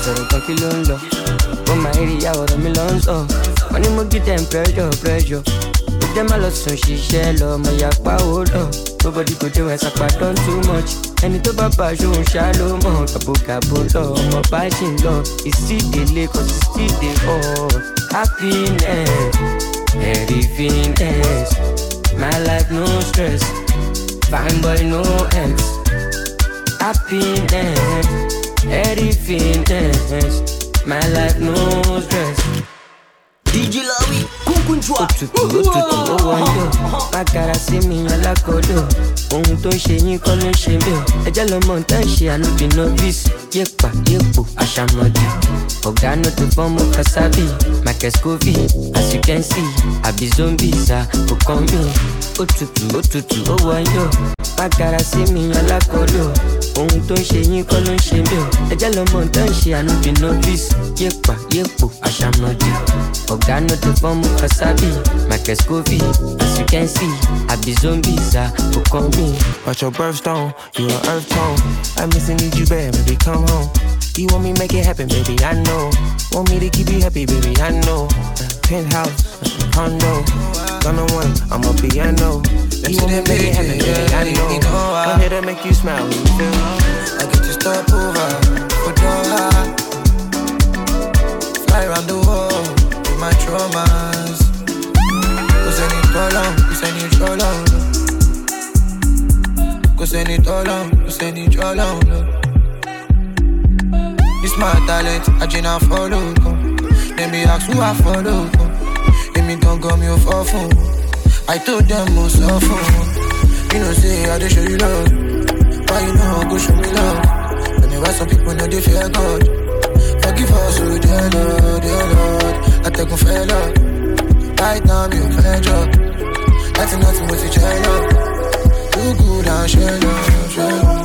sọ̀rọ̀ kan kí ló ń lọ. Ó máa rí ìyàwó rẹ̀ mi lọ ń sọ. Wọ́n ní mo give them pressure. Ó jẹ́ má lọ sùn ṣiṣẹ́ lọ, mo yà pa ó lọ. Nobody go dey when sapa done too much. Ẹni tó bá bá ṣòun ṣá ló mọ̀. Kàbókàbó lọ, ọmọ bá ṣì ń lọ. Ìsídèlé kò sí sídè ọ̀. Happiness, everythingness. My life no stress. Fine boy no ex. Happiness, everythingness. My life no stress. DJ Lawi, Kunkunchwa. Òtútù ó wọ́ndọ̀. Bákàrà sí mi alákọ̀ọ́dọ̀. Ohun tó ń ṣe yín kọ́ ló ń ṣe mí o. Ẹjẹ́ lọmọ tá ń ṣe ànúbì novice. Yépa yépo àṣàmọ̀dì. Ọ̀gá náà tó fọ́mù Kasabi. Michael Scovey, as you can see. Àbí zombies kò kàn mí. Òtútù ó wọ́ndọ̀. Bákàrà sí mi alákọ̀ọ́dọ̀. Ohun tó ń ṣe yín kọ́ ló ń ṣe mí o. Ẹjẹ́ lọmọ tá ń ṣe ànúbì novice. Yépa yépo àṣàmọ̀dì. Ọ̀gá náà tó fọ́mù Kasabi. Michael Scovey, as you can see. Àbí zombies kò kàn mí. Watch your birthstone, you an earth tone. I miss and need you bad, baby, come home. You want me make it happen, baby, I know. Want me to keep you happy, baby, I know. Penthouse, condo, gonna one, I'm a piano. You want me make it happen, baby, I know. I'm here to make you smile, you feel me? I get to stop over, for Doha. Fly around the world with my traumas. Cause I need all on, cause I need all on. Cause I need all on, cause I need all on. This my talent, I just follow. Let me ask who I follow. Let me don't go me off phone. I told them most often. You know say I just show you love. Why you know go show me love? Let me why some people know they fear God. Forgive us, oh dear Lord. I take on fair love. Right now me a fair job. That's nothing but a jail love. Too good and share love, share love.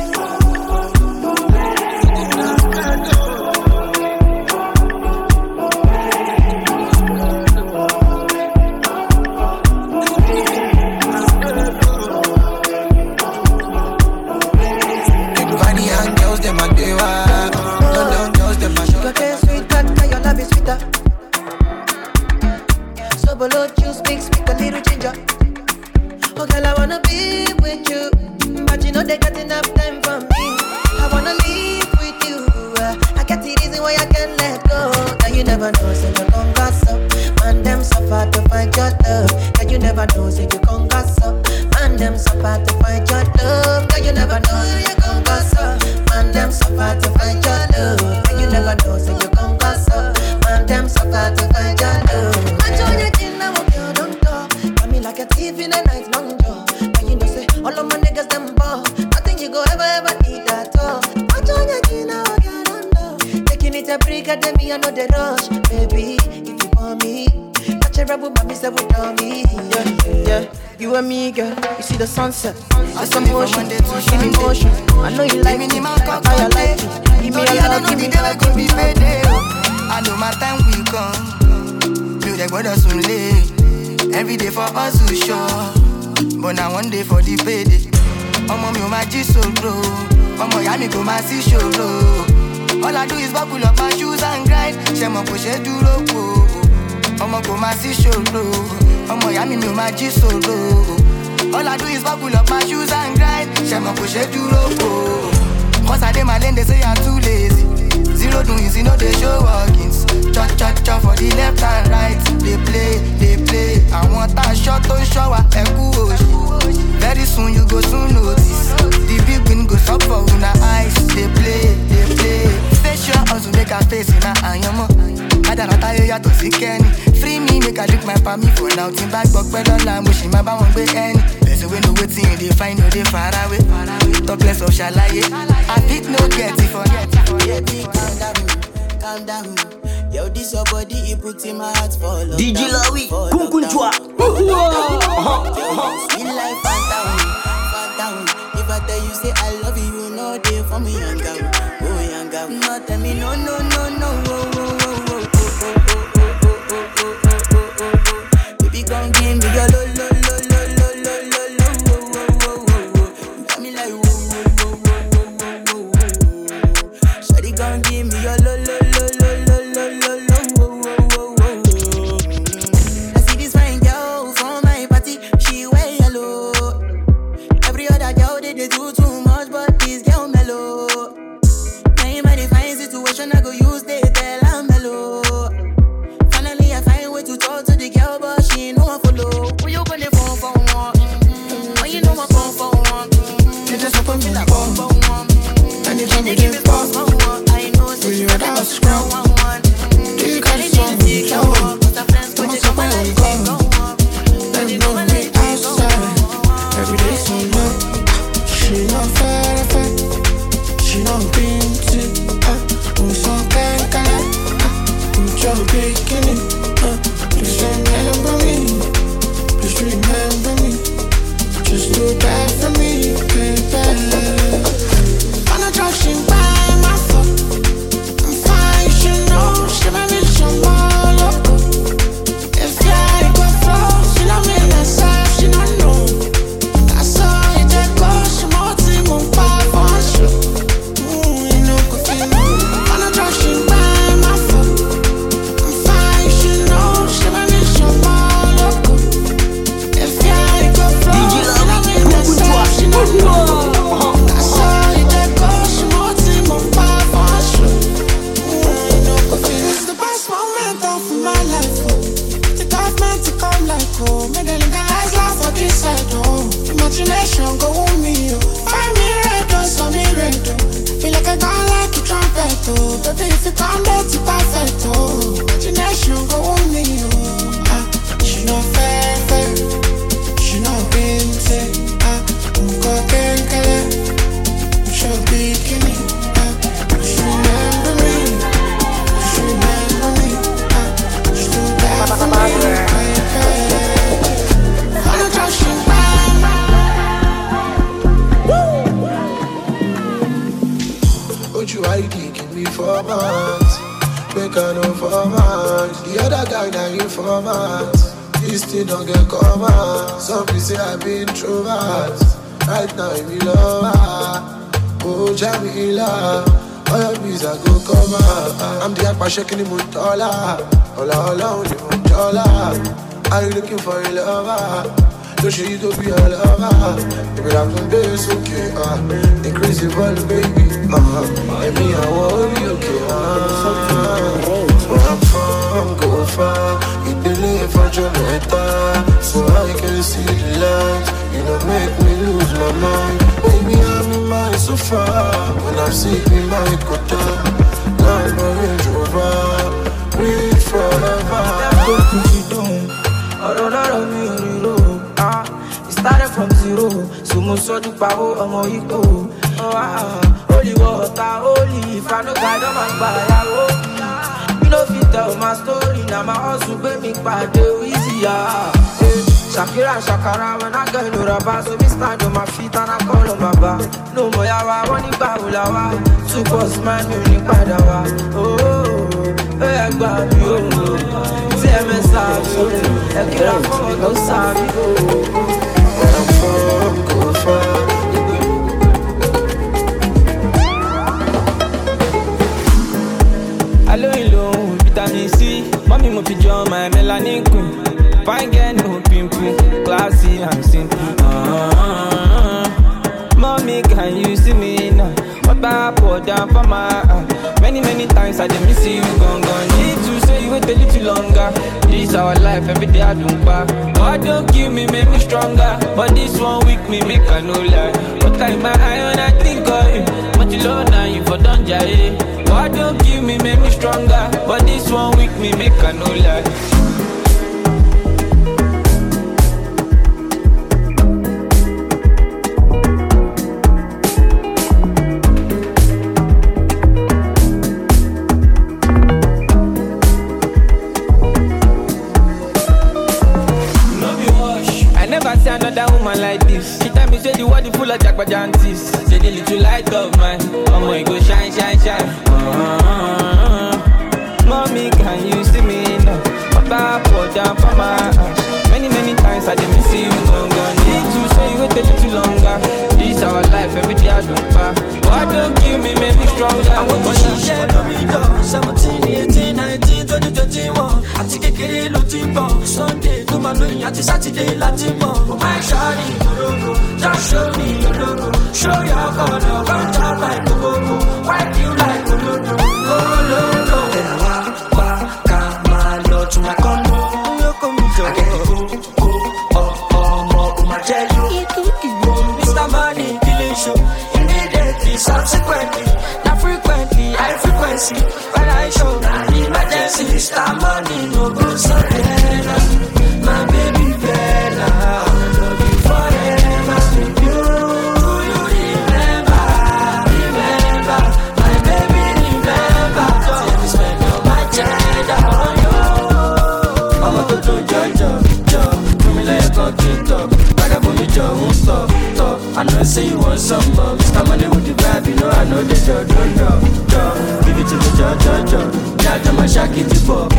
Sunset, I some motion, give me motion. I know you like me, I like you. Give me a love, give me love, give me payday. I know my time will come. Feel like what soon late. Every day for us to show, but now one day for the payday. Omo mi o ma ji so bro, omo ya mi go ma si show bro. All I do is buckle up my shoes and grind. Ṣé mo kò ṣe dúró po? Omo go ma si show bro, omo ya mi o ma ji so bro. All I do is buckle up my shoes and grind. Ṣé mo kò ṣe dúró po? Cause I dey my lane, they say I'm too lazy. Zero doings, you know they show walkings. Cha for the left and right. They play. I want that shot to shower. Very soon you go soon notice. The big win goes up for una eyes. They play. Face your hustle, make a face in a ayamo. Adarata yo yato si Kenny. Free me, make a drink my palmy for now. Team back buck pedal la mushi my ba won't be any. Person we know waiting, they find you, they far away. Talk less of shalaye. I pick no get it for baby, calm down. Yo, this your body, it puts in my heart for love. DJ Lawi, Kunkunchwa. Sweet life, down. If I tell you, say I love you, you know they for me, young girl. Oh, young girl. No, tell me, no. Baby, gon' give me your lo. Got me like, Shawty gon' give me your lo. oh. Baby, if you come back to perfect, oh. Imagination go on me, oh. She no fair, she no binte, unko kenkele, she bikini, she remember me, she remember me, she do that for me, I don't trust you. You ID, give me 4 months. Make I know 4 months. The other guy now you 4 months. You still don't get covered. Some people say I've been introvert. Right now I'm in love. Oh, Jamila. All your visa go cover. I'm the akpa shaking the mutola. Ola, only mutola. Are you looking for a lover? Don't show you to be a lover. If it happens, baby, it's okay. Increase the volume, baby. And me, I will be okay. Where I'm from, go far. You believe for Jamaica, so I can see the light. You don't make me lose my mind. Baby, I'm in mind so far. When I'm sick, me might go down. Now I'm a Range Rover. Breathe forever. Started from zero, so mo soju pawo omo iko. Holy water, holy, if I no guide on my fire. You know fit tell my story, now my hustle pay me by the easier. Shakira, Shakara, when I get no rubber, so me stand on my feet and I call on Baba. No more yawa, one iba ulawa, super smart, me padawa. Oh, hey, baby, oh, say me sorry, I can't afford no sorry, oh. Go far. Hello, vitamin C. Mommy, mo pigeon, my melanin queen. Fine girl, no pimple. Classy and simple. Mommy, can you see me now? What I pour down for my many times I did miss you, gone. Need to say you wait a little longer. This our life, every day I don't back. God don't kill me, make me stronger. But this one week me make I no lie. But like my eye when I think of you. But you love now, you for don't jay. God don't kill me, make me stronger. But this one week me make I no lie. Another woman like this. She tell me say the world full of jackpajantis. Say the little light of mine, oh my go shine, shine, shine. Mommy, can you see me now? What I pour down for my many times I did miss you, gone. Need to say you wait a little longer. This our life, every day I don't back. God don't kill me, make me stronger. I want to share the middle. 17, 18, 19, 20, 21. I take a kid, Lotimbo. Sunday, to my lawyer, at Saturday, Latimo. My shawty, Morocco. Just show me your logo. Show your color, one time like Morocco. Wipe you like Morocco. Oh, Lolo. Kamalo to my condo. I get the go, my jelly. Mr. Money, killing show. Immediately, subsequently, not frequently, high frequency. When I show, now emergency, Mr. Money, no go surrender. My baby Bella, I love you forever. You, do you remember? Remember, my baby, remember. Till we spend all my cheddar on you. I'm a total judge, come like a coquito. Stop. I know say you want some more. Mr. Money with the vibe, you know I know the judge. Give it to the judge. Judge, I'm a shaky tipo.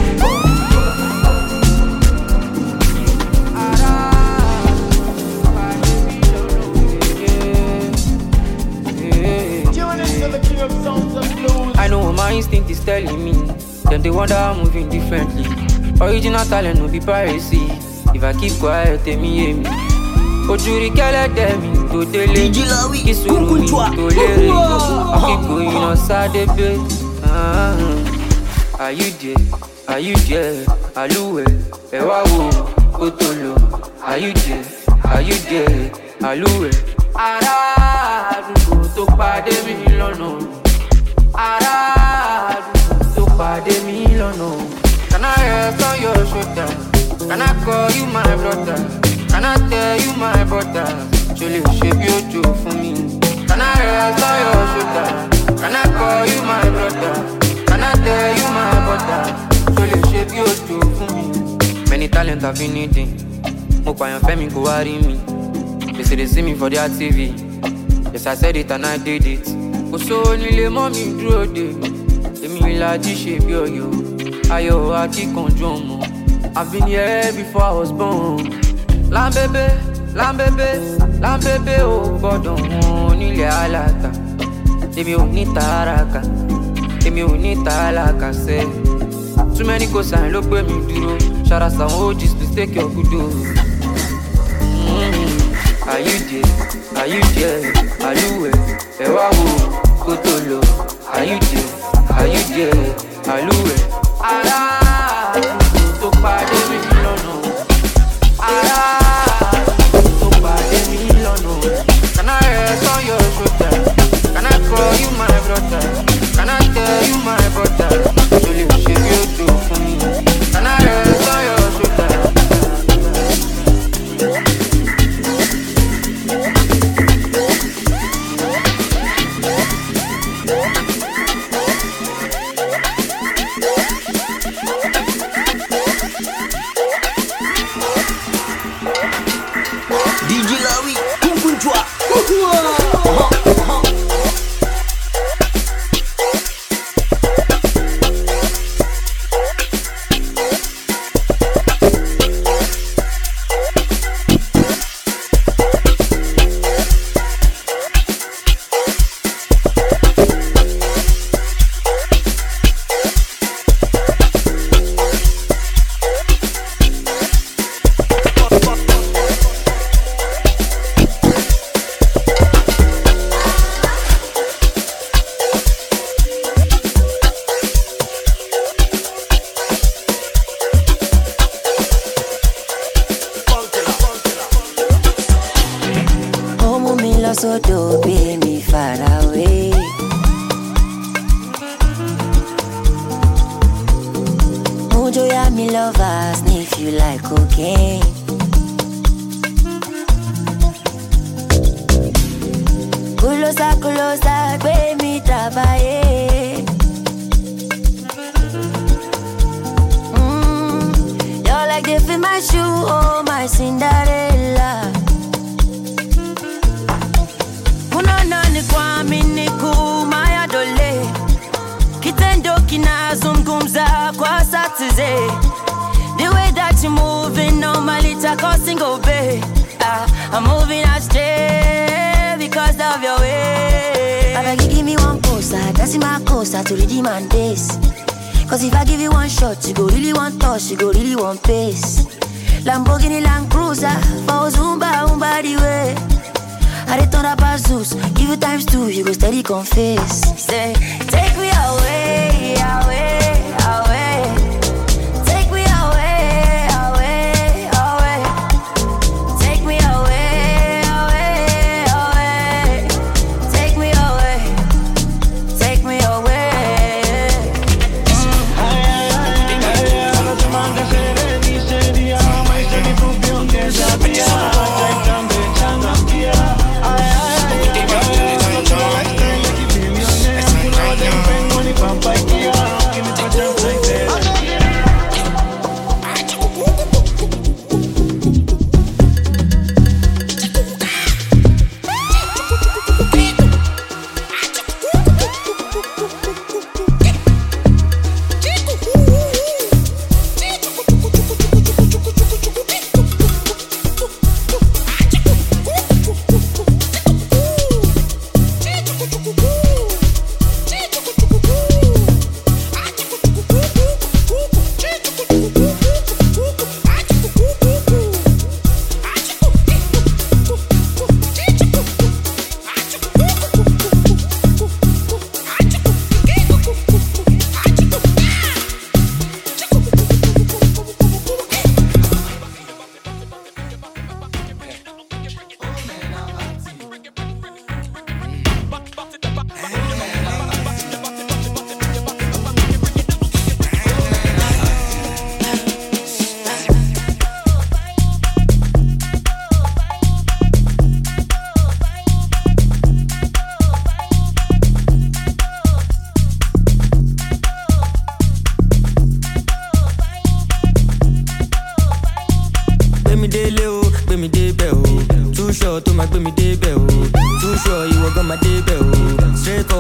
I know what my instinct is telling me. Then they wonder I'm moving differently. Original talent no be piracy. If I keep quiet, tell me, me. Ojúrí kẹ́lẹ́dẹ̀ mi tó délé kí sùúrù mi tó lérè akíkò iná sádébé. Are you there? Àlúwẹ̀ ẹ wá wo kó tó lọ. Are you there? Àlúwẹ̀. Ará àdúgbò tó pàdé mi lọ́nà. Ará your shoulder? Can I call you my brother? Can I tell you my brother? Surely shape your joke for me. Can I rest on your shoulder? Can I call you my brother? Can I tell you my brother? Surely shape your joke for me. Many talents I've been needing. Mopa and Femi go worry me. They say they see me for their TV. Yes, I said it and I did it. Go so nile mommy draw day. Emi la di shape yo. Ayo ati konjomo. I've been here before I was born. Lambebe, oh God, nile alata. Emi o ni taraka, emi o ni talaka se. Too many cosigns look where me duro. Shout out some OGs, please take your kudo. Are you there? Are you there? Are you where? Ewa wo, kotolo. Are you there? Are you there? Are you where? Ara, to pade mi lono. Ara, to pade mi lono. Can I rest on your shoulder? Can I call you my brother? Can I tell you my brother? Surely shape you do for me. Can I rest on your shoulder? DJ Lawi, Kunkunchwa. So don't be me far away. Mojo ya me lover, sniff you like cocaine. Kulosa, que mi trabaje. You're like the fit my shoe, oh my Cinderella. Kwami niku maya dole Kitendo kina zungumza kwa satize. The way that you moving normally tako single bay. I'm moving astray because of your way. I beg you give me one poster, that's in my coaster to redeem my days. Cause if I give you one shot, you go really want touch, you go really want pace. Lamborghini Land Cruiser, for Zumba, the way. I return up as Zeus, give you times 2, you go steady confess. Say, take me away, away, away. Take me away, away, away. Take me away, away, away. Take me away, take me away.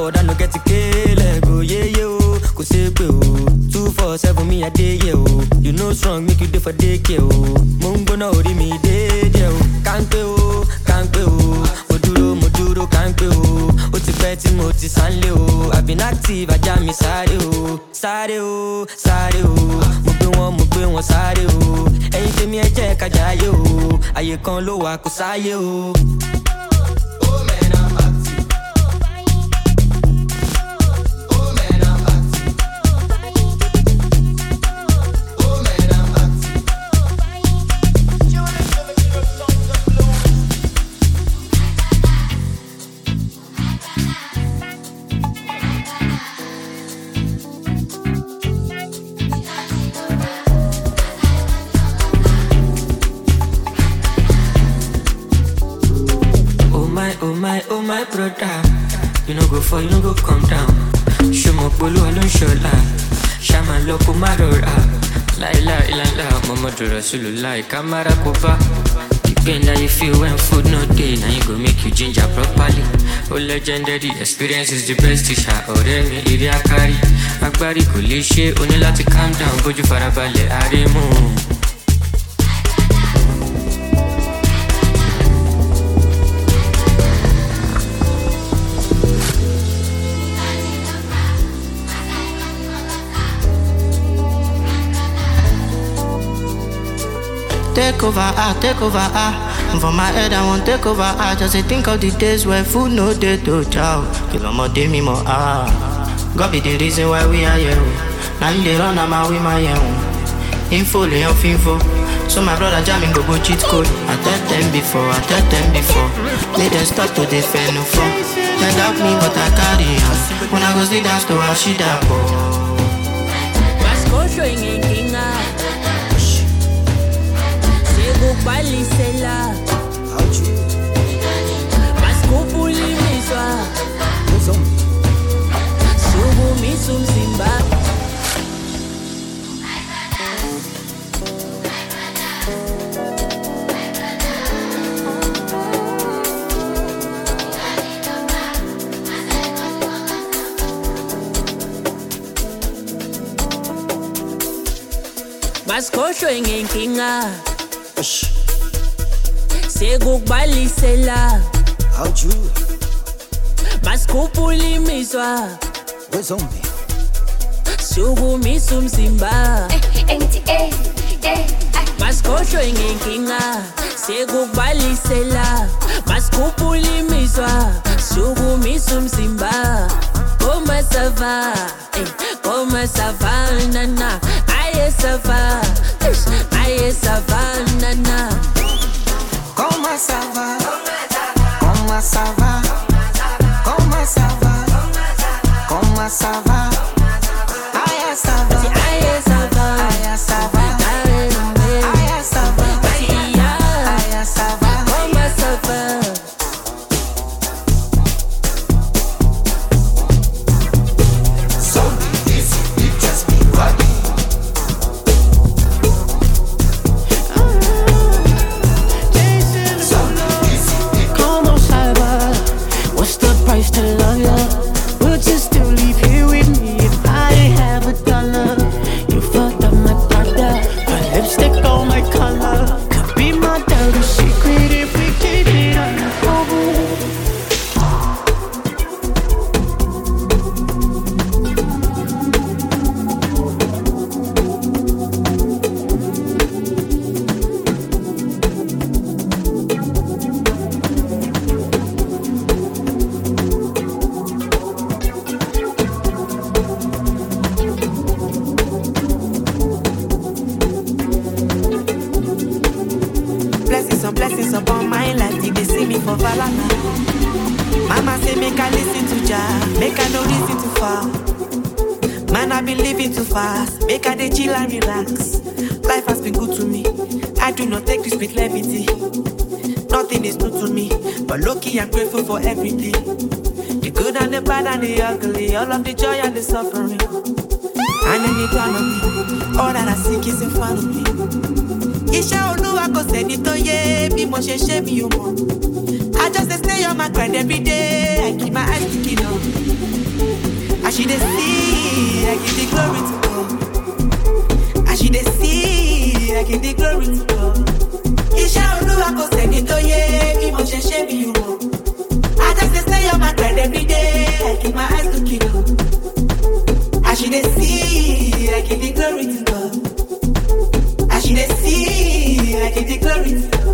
I no get to kill it. Go yeah, yo, go say, 247 me a day, yo. You know strong, make you do for day, yo. Mungo no ori me day, yo. Can't go, Moduro, can't go. Oti peti, moti sanle, oh. I've been active, I jam me sare, oh. Mo gbé wọn sáré, oh. Ẹyin tèmi ẹ jẹ́ ká jayé, oh. Ayé kan ló wà kó sáyé, oh. Oh my brother, you no go fall, you no go come down. Show my bolo alone shola, Shama loko marora. La ilaha illallah, Muhammadur Rasulullah. Kamara kopa. Depend how you feel when food no day. Now you go make you ginger properly. Oh legendary experience is the best teacher. Ọ̀rẹ́ mi iri akari, agbárí kò lè ṣe. O ní láti calm down, bójú farabalẹ̀ àrẹ̀mú. Take over, And for my head, I want take over, Just to think of the days where food no day to chow. Kill on more day, me more, God be the reason why we are here. Now you dey run, I'm out with my own. Info, So my brother jamming go cheat code. I tell them before. Let them start to defend no for. They doubt me, but I carry on. When I go see dance to her, she da go. Vasco showing a king. Bali sela, Masco miswa, Subu misum simba. Masco showing a kinga. Sego bali sela, Maskupuli miswa, Sugu misum simba. Masko showing in kinga, Sego bali sela, Maskupuli miswa, Sugu misum simba. Como ça va, nana, aye ça va, nana. Comment ça va? Comment ça va? Comment ça va? Comment ça va? Aïe ça va. Aïe ça va. Aïe ça va. Aïe ça va. Aïe ça va. Comment ça va? So easy, you just be running. To love ya, would you still leave here with me if I didn't have $1? You fucked up my brother, put lipstick on my color. Could be my dirty secret if we keep it undercover. Blessings upon my life, did they see me for Valana? Mama say make I listen to Jah, make I no listen too far. Man, I been living too fast, make I dey chill and relax. Life has been good to me, I do not take this with levity. Nothing is new to me, but lucky I'm grateful for everything. The good and the bad and the ugly, all of the joy and the suffering. And any plan of me, all that I seek is in front of me. Iṣẹ́ Olúwa kò sẹ́ni tó yé bí mo ṣe ṣe mi ò mọ̀. I just stay on my grind every day, I keep my eyes sticking up. she dey see, I give the glory to God. As she dey see, I give the glory to God. Iṣẹ́ Olúwa kò sẹ́ni tó yé bí mo ṣe ṣe bí wò. I just dey stay on my grind every day, I keep my eyes looking up. As she dey see, I give the glory to God. As she dey see, I give the glory to God.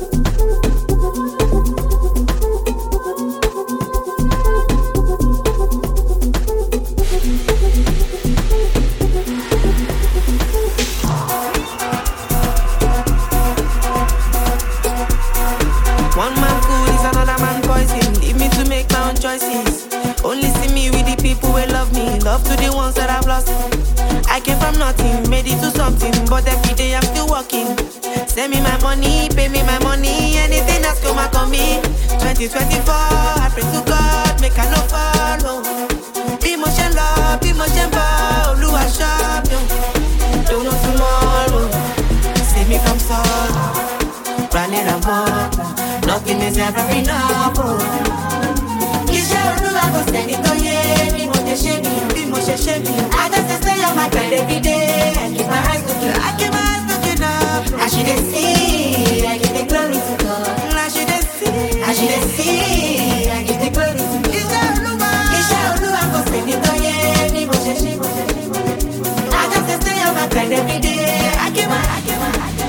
One man food is another man poison. Leave me to make my own choices. Only see me with the people who love me. Love to the ones that I've lost. I came from nothing, made it to something. But every day I'm still working. Send me my money, pay me my money. Anything that's come back on me. 2024, I pray to God, make I no follow. Be motion love, be motion ball. Oluwa shop, yo. Don't know tomorrow. Save me from sorrow. Running around, nothing is ever enough. Iṣẹ́ Olúwa kò sẹ́ni tó yé bí mo ṣe ṣe mí, bí mo ṣe ṣe mí. I just stay on my grind every day, I keep my eyes looking, I keep my eyes looking up. As she dey see, I give the glory to God. As she dey see, as she dey see, I give the glory to God. Iṣẹ́ Olúwa kò sẹ́ni tó yé bí mo ṣe ṣe mí. I just stay on my grind every day, I keep my eyes looking.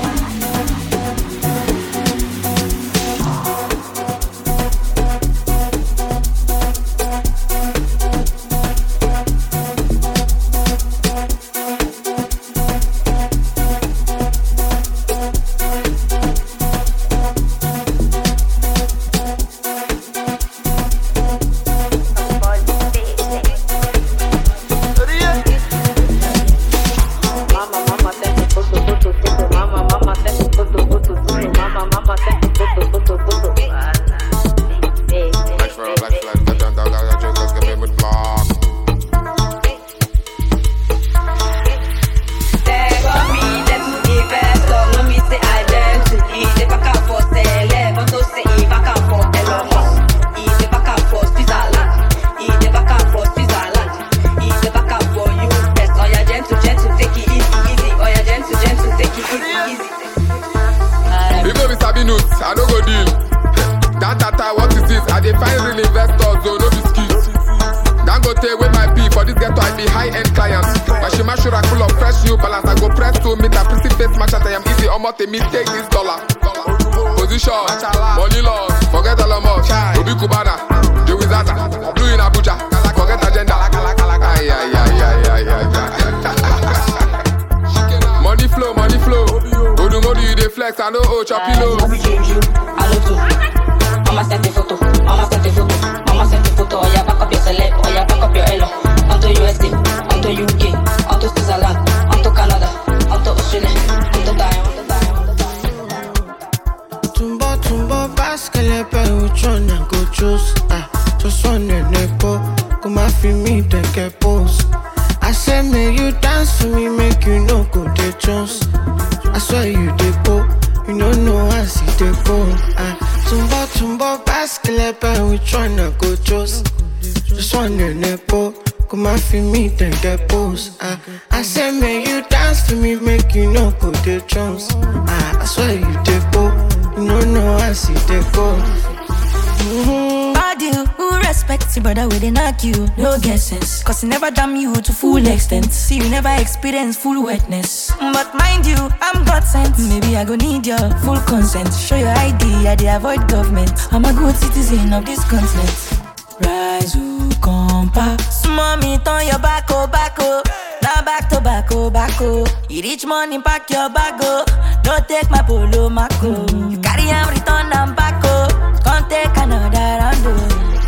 Cause he never damn you to full extent. See, you never experience full wetness. But mind you, I'm God sent. Maybe I go need your full consent. Show your ID, I dey avoid government. I'm a good citizen of this continent. Rise, who compa. Mommy, turn your back, oh, back, oh. Now back to back, oh, back, oh. You reach money, pack your bag, oh. Don't take my polo, Mako. You carry and return, I'm back, oh. Can't take another round, oh.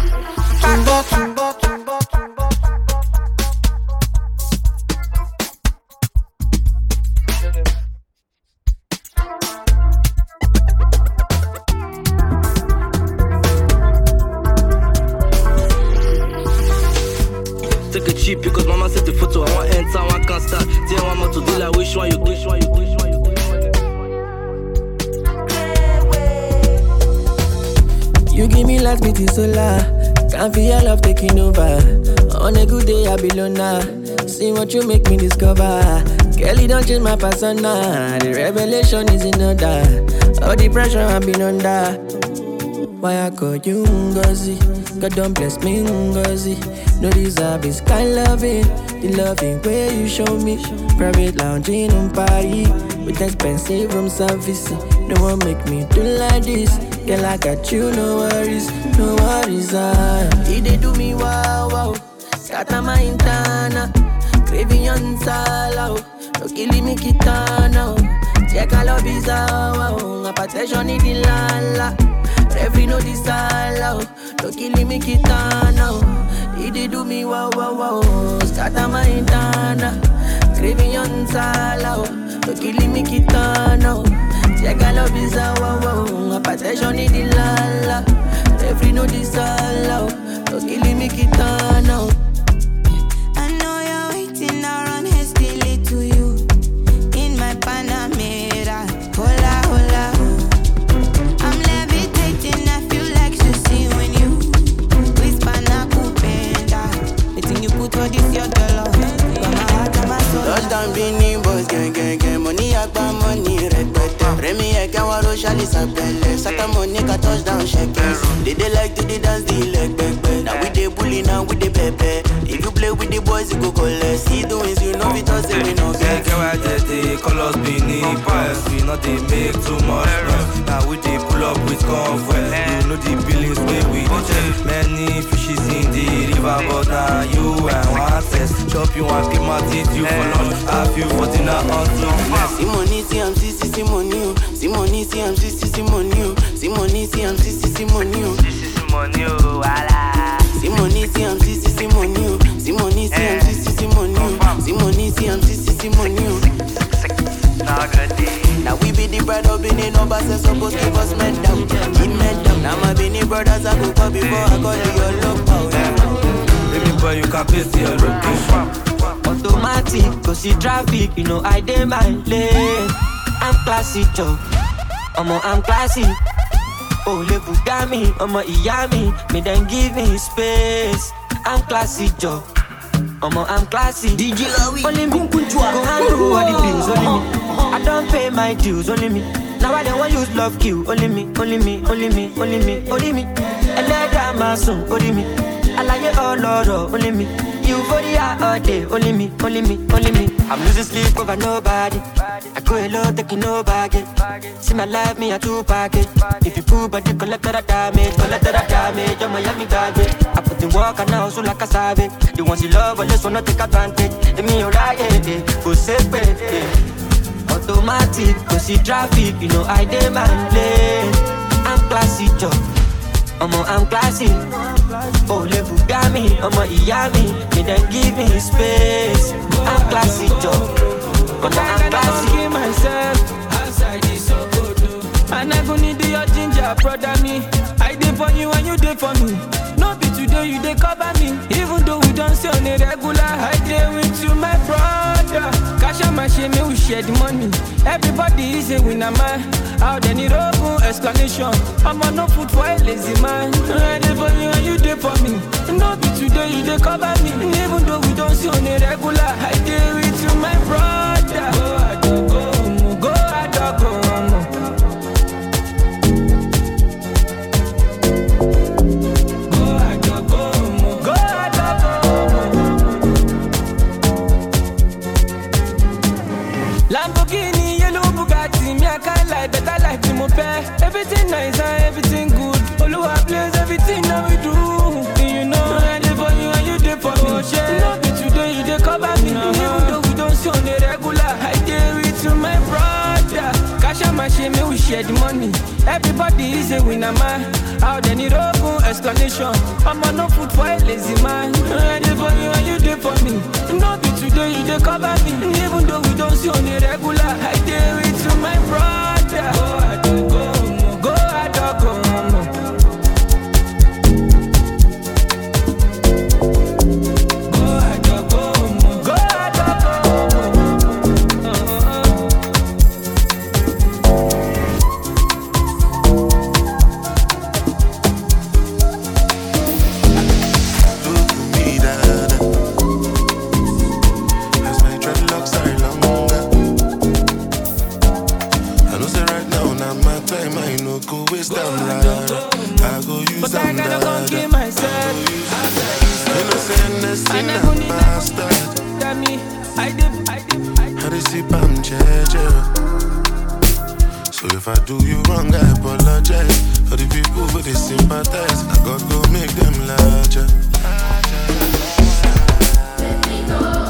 Take a cheap because mama said the photo. I want enter, I can't start. Tell one more to do like which one you do, which one you do, which one you do. You give me light, me solar. Can't feel your love taking over. On a good day, I be loner. See what you make me discover. Girl, you don't change my persona. The revelation is in order. All the pressure I've been under. Why I call you Ngozi? God don't bless me Ngozi. No deserve is kind loving. The loving way you show me. Private lounging on party with expensive room service. No one make me do like this. Girl, I got you, no worries, no worries. He they do me wow wow. Scatter my intana. Craving on sala. No killing me kitana. Check all of his wow. Hypertension in the lala. Every no disala. No killing me kitana. He they do me wow wow wow. Scatter my intana. Craving on sala. No killing me kitana. Check all of his wow wow. Hypertension in the lala. Every no disala. No killing me kitana. I know you're waiting around hastily to you in my Panamera. Hola, hola. I'm levitating, I feel like Susie when you whisper na kupenda. The thing you put for this your dollar. Got my heart and my soul. Touchdown, Beanie Boys, gang. Money, agba, money, repete. Remy, Ekawaro, Shali, Sabelle. Sata, Monica, touchdown, shakers. They like to dance the leg, back. Now we dey bully, now we dey pepe. If you play with the boys, you go collect. See the wins, you know it us, we know get. The colors beneath us. We not they make too much noise. Now we dey pull up with comfort. You know the billings where we dey check. Many fishes in the river, but now you and one test. Chop you and keep my teeth you for lunch. Have you for dinner on two. Simoni, CMC, Simoni, Simoni, CMC, Simoni, Simoni, CMC, Simoni, Simoni, wala. Simoni, CMC, Simoni, Simoni, CMC, Simoni, Simoni, CMC, Simoni. Now we be the bride of Benin, no boss is supposed to give us men down. Keep men down. Now my Benin brothers I go call before I call your love power. Baby boy, you can paste your location. Automatic, go see traffic, you know I dey my lane. I'm classy, Joe. I'm classy. Oh, le Bugami, Iyami, me then give me space. I'm classy, Joe. I'm classy. DJ Lawi, only me go handle all the bills, only me. I don't pay my dues, only me. Now I don't want use love kill, only me, only me, only me, only me, only me. I let down my son, only me. I like it all, Lord, only me. You for the all day, only me, only me, only me. I'm losing sleep over nobody. I go alone, taking no baggage. See my life, me a two package. If you pull, but you collect that damage, I'm Miami garbage. I put in work and now so like a savage. The ones you love, but just wanna take advantage. Let me alright, go safe, automatic, go see traffic, you know I dey my lane. I'm classy, Joe. I'm classy. Oh, le Bugami, Iyami, me then give me space. I'm classy, Joe. I'm classy. Myself outside is so good. And I go need your ginger, brother me. I dey for you and you dey for me. No be today you dey cover me. Even though we don't see on a regular, I dey with you, my brother. Cash out my shame, we share the money. Everybody is a winner, man. Out there need open explanation. I'm on no food for a lazy man. I dey for you and you dey for me. No be today you dey cover me. Even though we don't see on a regular, I dey with you, my brother. Go adogo. Lamborghini, yellow Bugatti, me I can't lie, better life to my pair. Everything nice and everything good. Oluwa plays everything that we do. You know I dey for you and you dey for me. No be today you dey cover me. Even though we don't see on the regular, I dey with you, my brother. Cash out my shame, we share the money. Everybody is a winner, man. Out there need open explanation. I'm on no food for a lazy man. I dey for you and you dey for me. No be today you dey cover me. Even though we don't see on the regular, I dey with you, my brother. Go adogo. Listen up, master. I see Pam Cheche. So if I do you wrong, I apologize. For the people who they sympathize, I gotta go make them larger. Let me go.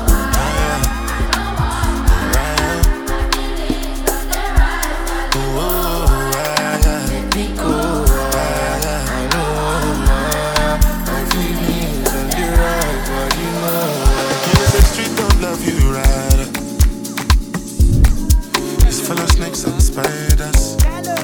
And spiders.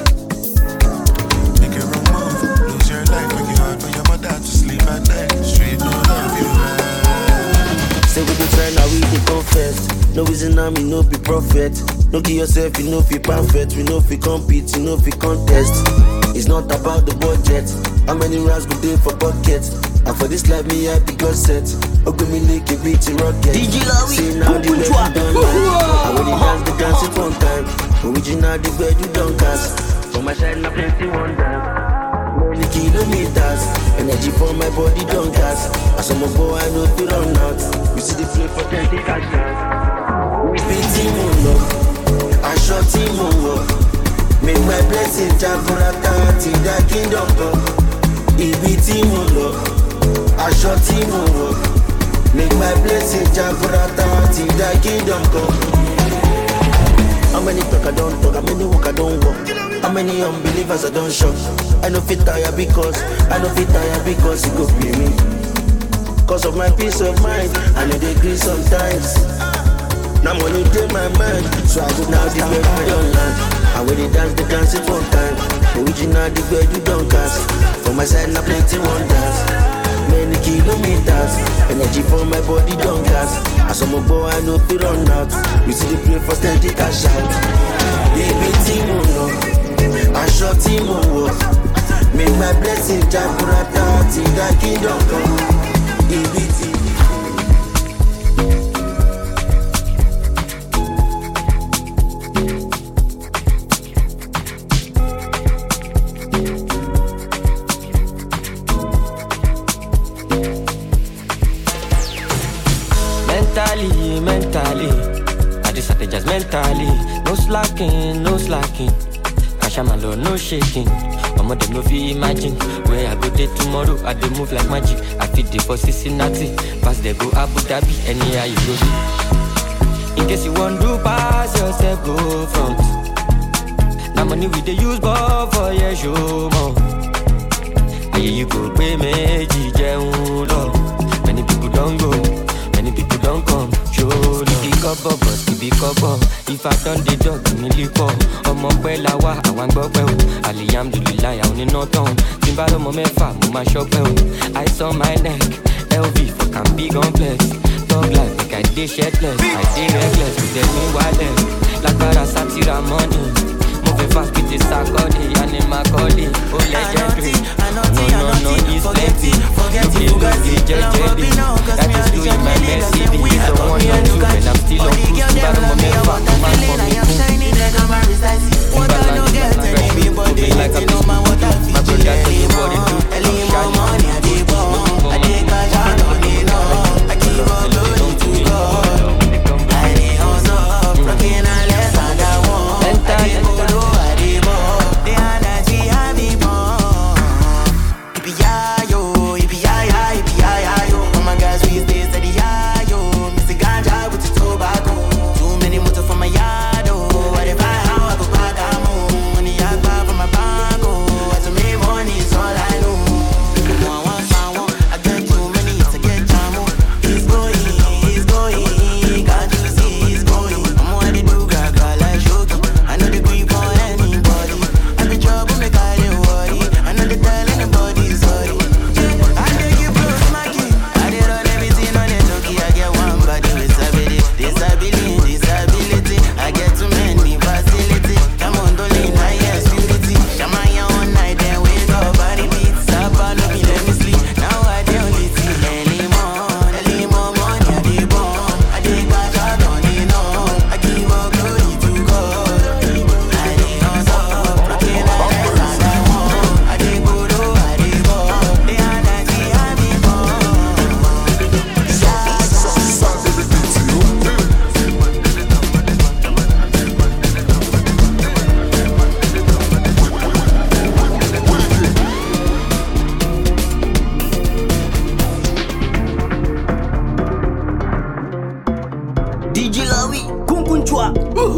Make a wrong move, lose your life, make it hard for your mother to sleep at night. Street no love you right. Say we dey try now, we dey confess. No reason now, me no be prophet. No give yourself, you know fi perfect. We know fi compete, you know fi contest. It's not about the budget. How many rounds go there for buckets? And for this life, me I be God set. Ogo me like a beat in rocket. Say now the way you done life. I when you dance, the dance it one time. Original the way you don't cast. For my side, now plenty wonder. Many kilometers. Energy for my body don't gas. As I'm a boy, I know to run out. We see the flip for 20 cash dance. We beat him on up. I shot him on up. Make my blessing Jaburata till the kingdom come. He beat him on up. I shot him on up. Make my blessing Jaburata till the kingdom come. How many talk I don't talk, how many walk I don't walk. How many unbelievers I don't shock. I know fit tire because it go pay me. Cause of my peace of mind, I know they agree sometimes. Now money take my mind, so I go now the way I don't land. And when they dance it one time. Original the way you don't cast. For my side now plenty wonders. Many kilometers, energy for my body don't gas. As I'm a boy, I know to run out. We see the play for steady cash out. They beat him on, I shot him on. Make my blessing Jaburata till the kingdom come. He beat him. Mentally, I just had to just mentally. No slacking. Kashamalo, no shaking. Mama, them no fi imagine where I go there tomorrow. I dey move like magic. I fit dey for Cincinnati, pass they go Abu Dhabi, anywhere you go. In case you want to pass yourself, go front. Now money we dey use ball for your show more. And you go pay me, many people don't go. Many people don't come, show love. Keep it cover. If I done the dog, give me lipo. Omo pe la wa, awan gbope o. Alhamdulillah, I only know down. Timbalo mo mefa, mo ma shop o. Ice on my neck, LV for can big on flex. Dog life, like I dey shirtless, I dey reckless. We tell me wireless, like para satira money. Moving fast with the sakodi, anima calling. Oh legendary, no, it's plenty. Look, that is doing my best. If you don't want to do, and I'm still on cruise. But I'm a man, fuck, man, for me. Like a beast, my brother, tell you what it do. I'm shining. I take a shot on it all. I keep on going to God. I dey hustle, rocking a less and I want. I dey follow, I dey ball. The energy I be born. Yippee-yi-yo, yippee-yi-yi, yippee-yi-yi-yo. All my guys DJ Lawi, Kunkunchwa.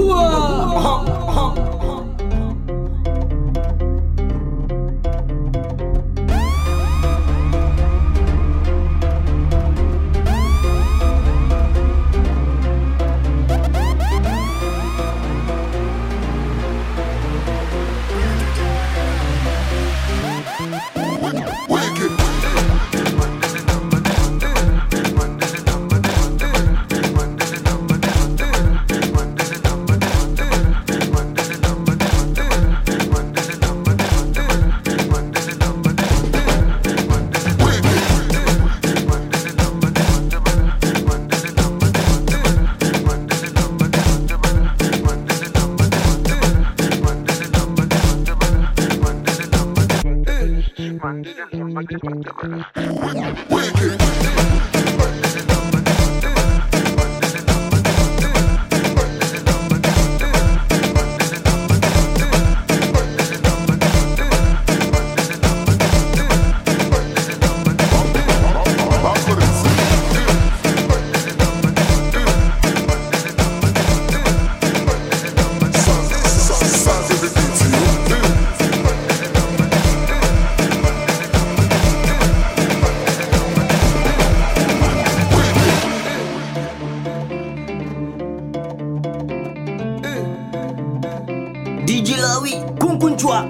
DJ Lawi, Kunkunchwa.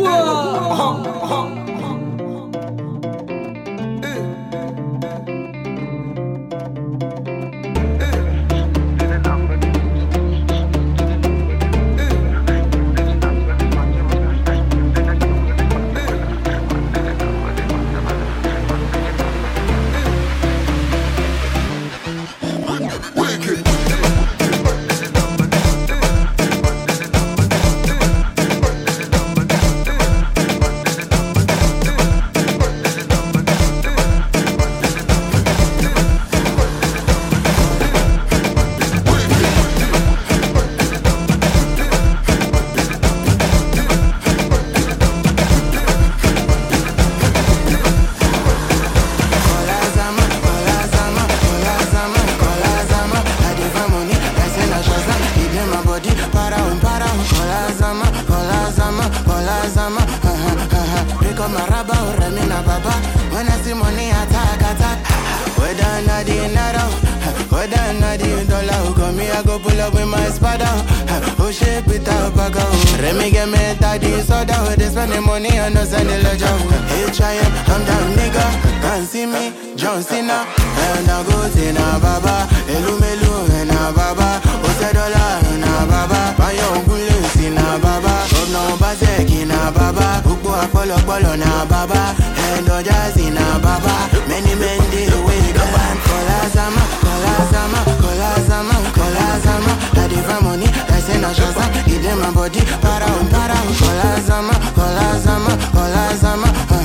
Remy get me daddy soda. They spend the money and no send the ledger. H.I.M. I'm down nigga. Can't see me, John Cena. And I go to na baba. Elumelu and na baba. Osedola and na baba. Bayo Gulesi na baba. Governor Bazeki na baba. Ukbo Apollo na baba. And Ojazi na baba. Many men they wake up and Kolazama, Kolazama, Kolazama, Kolazama. I divide money, I say na Shazam. Give them my body, para. Kolazama, Kolazama, Kolazama.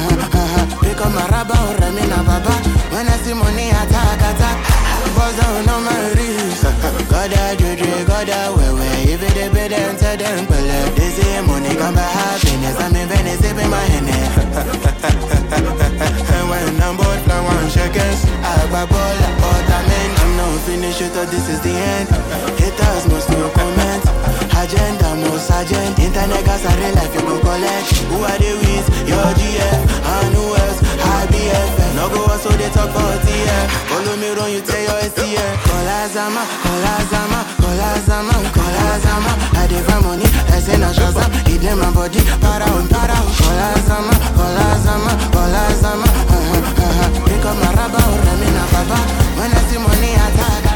Pick up my rubber, Remy na baba. When I see money, attack. Buzz down on my wrist. Goda Juju, goda wewe. If it is better than tell them, they say money come by happiness. I'm in Venice, sipping my Henny. And when I'm bored, I want shakers. I buy ball, I'm not finished, you thought this is the end. Haters must no comment. Agenda, no sergeant. Internet gas are real life, you go collect. Who are they with? Your GF. And who else? IBF. No go so they talk about TF. Follow me run, you tell your STF. Kolazama, Kolazama, Kolazama, Kolazama. I divide money, I say na Shazam. Eat them my body, para. Kolazama, Kolazama, Kolazama. Pick up my rubber, Remy na baba. When I see money, attack.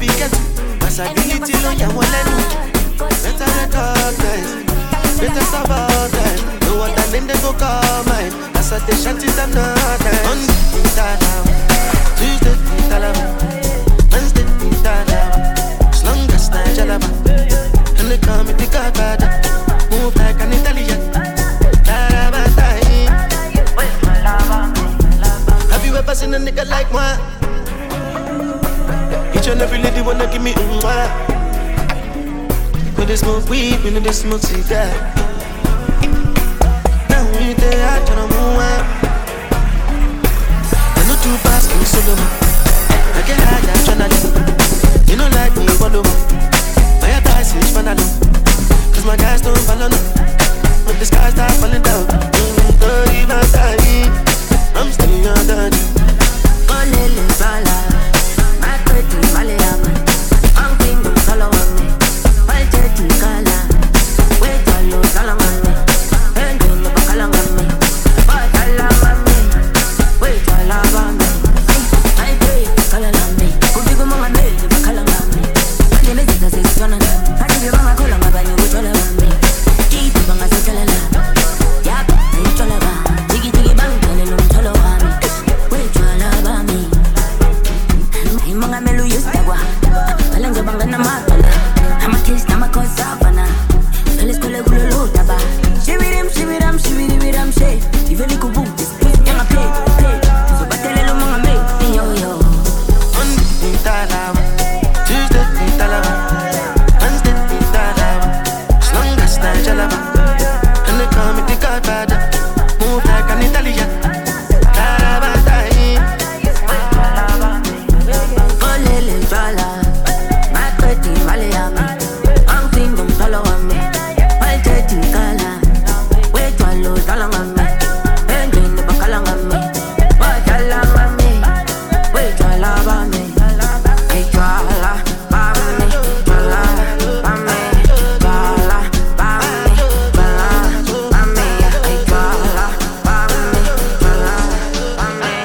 forget. Possibility on your one and better recognize. Better survive. No other name they go call mine. That's what they shanty them not. Monday, Tuesday, Wednesday, as long as I jalaba. And they call me the Godfather. Move like an Italian. Have you ever seen a nigga like moi? Each and every lady wanna give me mwah. When they smoke weed, when they smoke cigar. Now we there, I try to move on. I know too fast, can you solo me? I get high, I'm tryna do. You don't like me, follow me. I have to switch for now. Cause my guys don't follow no. But the sky start falling down. Don't even die. I'm still under you. Olele bala, my pretty Maliama. I'm thinking solo on me. I'll take you kala. Wait till you salam on me. And you never kalang on me. But I love on me. Wait till I love on me. I pray, kalang on me. Could you go on me? Never kalang on me. When you visit us, it's gonna know. I give you my color, my body, which all on me. Keep it on my social life. Yap, it's all about. Diggy diggy bang, and you know it's all about me. Wait till I love on me. I'm a melu used to go. I'm a bang and I'm a I'm a kiss, I'm a cause savannah. Let's go let go taba. Shivirim, shiviram, shiviriviram, she. Even if you boom, this is young a play. So but tell them I'm a yo yo. Monday in Talaba, Tuesday in Talaba, Wednesday in Talaba. As long as I jalaba, and they call me the Godfather. Move like an Italian. Olele bala, my pretty Maliama. I'm thinking solo on me. I'll take you kala. Wait till you salam on me. And you never kalang on me. But I love on me. Wait till I love on me. Wait till I love on me. Bala, on me. Bala, on me. Bala, on me. Wait till I love on me. Bala, on me.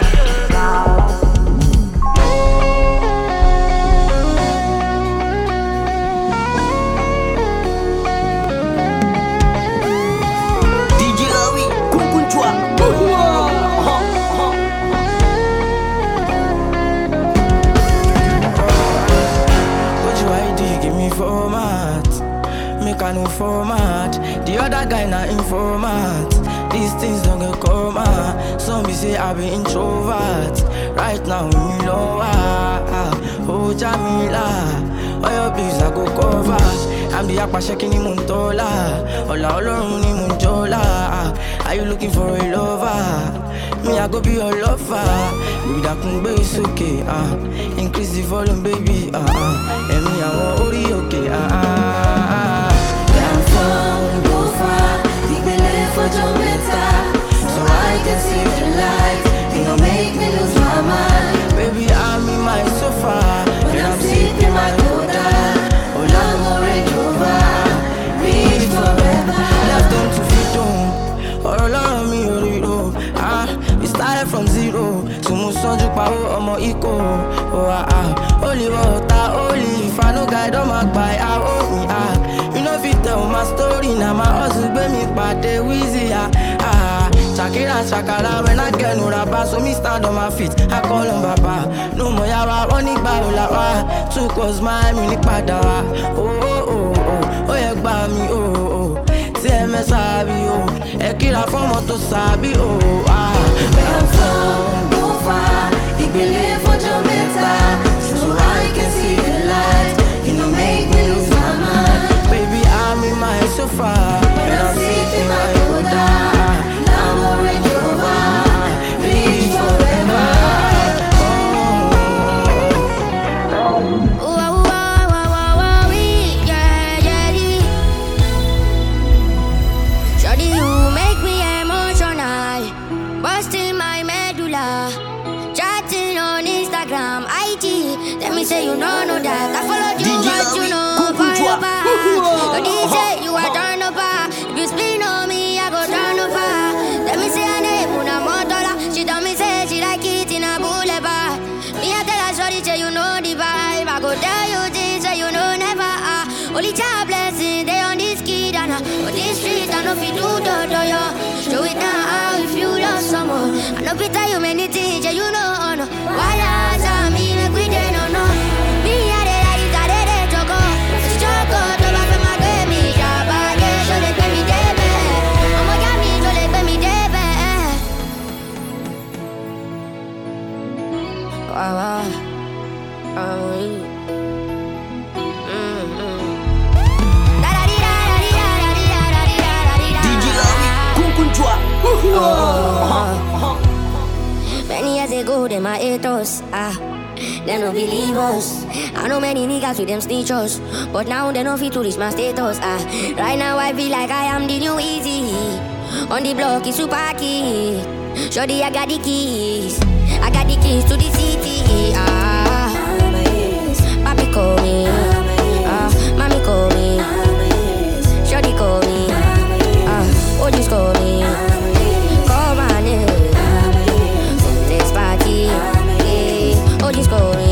DJ Lawi, Kunkunchwa. What you ID, give me format. Make a new format. The other guy not in format. These things don't get coma. Some be say I be introvert. Right now we lower. Oh Jamila, all your bills I go cover. I'm the akpa shaking ni muntola. Ola olorun ni munjola. Are you looking for a lover? Me I go be your lover. Baby that can be okay. Increase the volume, baby. And me I want ori okay. Down phone, go far. Think we live for Jamaica, so I can save your life. You don't make me lose my mind. Baby, I'm in my sofa. When I'm sleeping, my Koda. Oh, long or Range Rover. Reach forever. Left them to feed them. Or allow me a little. We started from zero. So much on you power on my eco. Only water, only if I no guide on my buy. You know if you tell my story, now my hustle be me party wheezy. Shakira, Shakara, when I get no rapper, so me stand on my feet. I call him Baba. No more yawa, running baula. Two cause my music padawa. Oh, yeah, by me, oh. TMS sabi, oh. Ekira from Moto sabi, oh. Down phone, go far. Think we live for Jamaica, so I can see the light. You don't make me lose my mind. Baby, I'm in my sofa. When I'm sleeping, my Koda. Long or Range Rover. Reach forever. Shawty, you make me emotional, busting my medulla. Chatting on Instagram, IG. Let me say you know that I followed you, but you know for your back. Your DJ, you are turn up. If you spin on me, I go turn up. Let me say her name, Una Motola. She told me say she like it in a boulevard. Me I tell her, shawty, say you know the vibe. I go tell you Only child blessing, they on this kid and on this street, I know if you do, yo. Show it now if you love someone. I know if tell you many things, yeah, you know, no. Why not me, make we dey, no, no. Me, I dey like, I dey choco. Choco, to back for my baby, shabba, yeah, show they pay me, baby. I'm a yummy, show they pay me, baby. Wow, Many years ago, they my haters, they no believe us. I know many niggas with them snitchers, but now they no fit to reach my status, Right now I feel like I am the new Easy. On the block is super key. Shorty, I got the keys. I got the keys to the city, Papi call me, Mommy call me, Shorty call me, Ojis call me. Call my name. Next party, yeah. Ojis call me,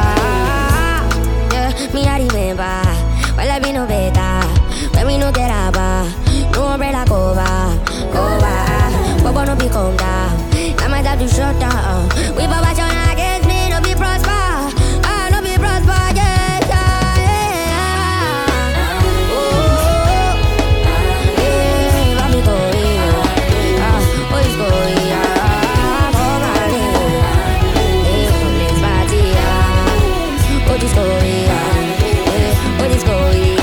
yeah. Me I remember, well I be no better. When we no get up, no umbrella cover. But no be calm down. I might have to shut down. We baba John against me, no be prosper. No be prosper, yeah, yeah. Oh, yeah, mami going, oh, it's going, oh, my name, from this party, oh, it's going, oh, it's going,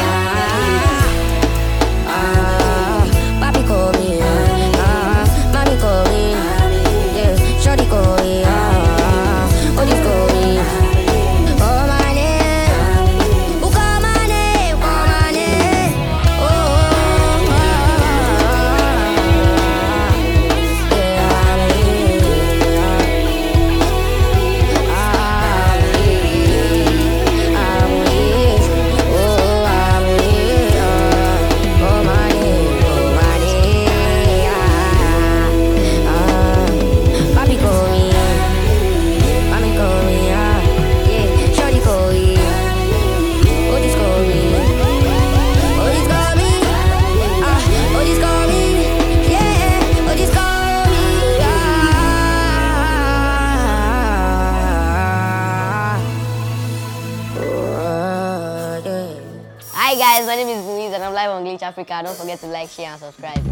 papi call me. Shorty call me, oh, this call me. Oh, my name. Who call my name? Call my name. Hi guys, my name is Louise and I'm live on Glitch Africa. Don't forget to like, share and subscribe.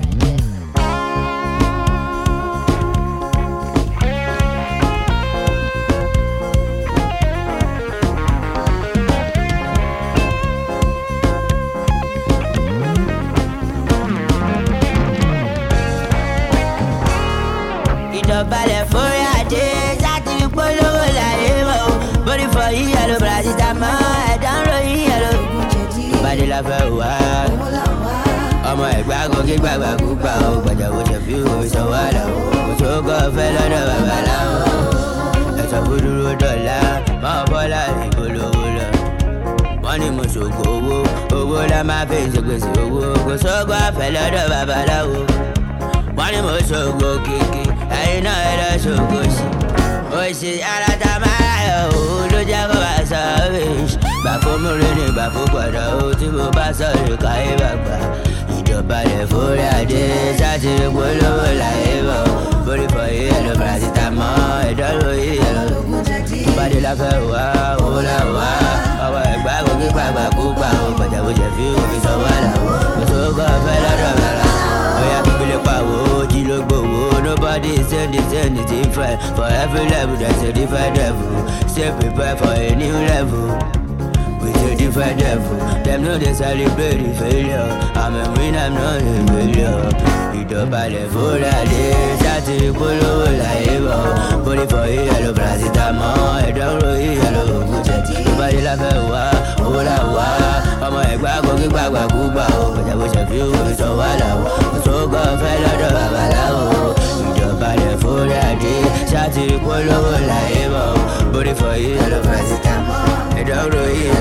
Ìdọ̀bálẹ̀ fórí adé láti fi polówó láyé mọ́ o. Bórí fọ yíyẹ ló brazita mọ́ ẹ̀dá ń ro yíyẹ ló. Bàdé la fẹ́ wá. Ọmọ ẹ̀gbá gòkè gbàgbà kúgbà o. Gbàjàwó ṣe fi òwe sọ wá lọ. Kò tó kọ́ fẹ́ lọ́dọ̀ babaláwo. Ẹ̀sọ́ fún dúró dọ̀la. Máa bọ́lá ní polówó lọ. Wọ́n ní mo ṣògo owó. Owó la máa fi ṣègbèsè owó. Kò sóògùn àfẹ́ lọ́dọ̀ babaláwo. Wọ́n ní mo ṣògo kìkì. Ẹyin náà ẹ lọ ṣògo sí. Ó ṣe aláta máa yọ òun ló jẹ́ kó bá sọ ọ́fíìsì. Bàfó múre ní bàfó gbọ̀dọ̀ ó tí mo bá sọ̀rọ̀ káyé bàgbà. Ìdọ̀bálẹ̀ fórí adé sáti polówó láyé bọ̀. Bórí fọ yíyẹ ló brazita mọ́ ẹ̀dọ́rọ̀ yíyẹ lọ. Bàdé la fẹ́ wá owó là wá. Ọmọ ẹ̀gbá gòkè gbàgbà kúgbà ó gbọ̀dọ̀ bó ṣe fi òfin sọ wá là wọ́. Kò tó kọ́ fẹ́ lọ́dọ̀ bàrà. Oya gbélé pàwọ́ jí ló gbowó. Nobody is the different. For every level there's a different level. Stay prepared for a new level. With a different level. Them know they celebrate the failure. I'm a winner, I'm not a failure. Ìdọ̀bálẹ̀ fórí adé sáti polówó láyé bọ̀. Bórí fọ yíyẹ ló brazita mọ́ ẹ̀dọ́rọ̀ yíyẹ ló ògùn jẹ̀tì. Bàdé la fẹ́ wá owó là wá. Ọmọ ẹ̀gbá gòkè gbàgbà kúgbà o. Gbàjàwó ṣe fi òwe sọ wá là wọ́. Kò sóògùn ọ̀fẹ́ lọ́dọ̀ babaláwo. Ìdọ̀bálẹ̀ fórí adé sáti polówó láyé bọ̀. Bórí fọ yíyẹ ló brazita mọ́ ẹ̀dọ́rọ̀ yíyẹ